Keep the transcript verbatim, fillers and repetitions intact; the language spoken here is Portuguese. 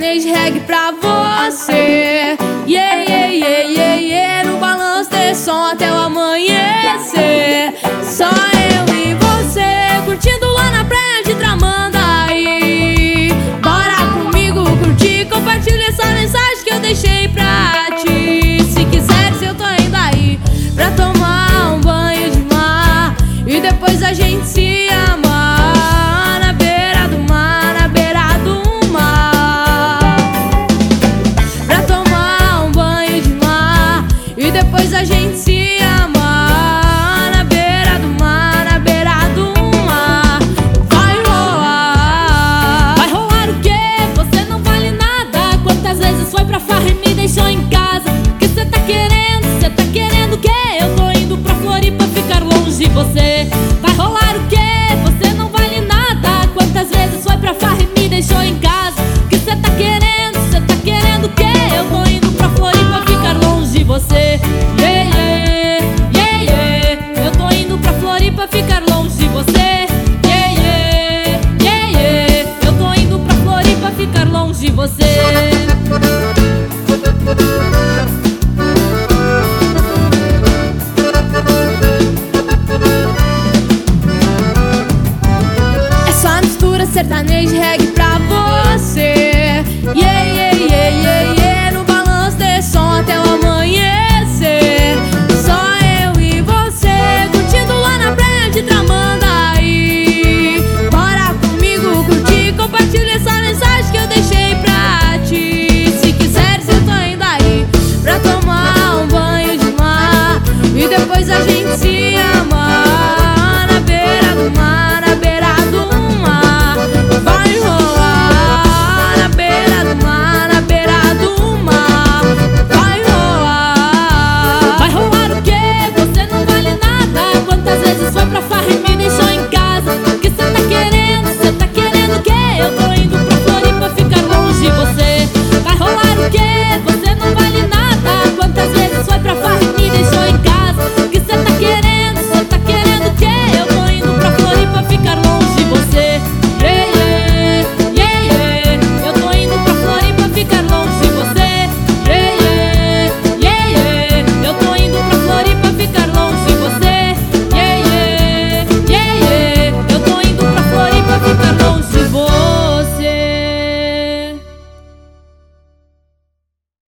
sertanejo reggae pra você. Yeah, yeah, yeah, yeah, yeah. No balanço desse som até o amanhecer. Só eu e você curtindo lá na praia de Tramandaí. Bora comigo curtir, compartilha essa mensagem que eu deixei pra ti. Se quiseres eu tô indo aí pra tomar um banho de mar e depois a gente se amar na beira do mar, na beira do mar. Pra tomar um banho de mar e depois a gente se amar na beira do mar, na beira do mar. Vai rolar, vai rolar o quê? Você não vale nada. Quantas vezes foi pra farra e me deixou em casa? O que cê tá querendo? Cê tá querendo o quê? Eu tô indo pra Floripa ficar longe de você. Vai rolar o quê? Você não vale nada. Quantas vezes foi pra farra e me deixou em casa? O que cê tá querendo? Cê tá querendo o quê? Eu tô indo pra Floripa ficar longe de você. Yeah, yeah, yeah, yeah. Eu tô indo pra Floripa ficar longe de você. Yeah, yeah, yeah, yeah. Eu tô indo pra Floripa ficar longe de você. Sertanejo reggae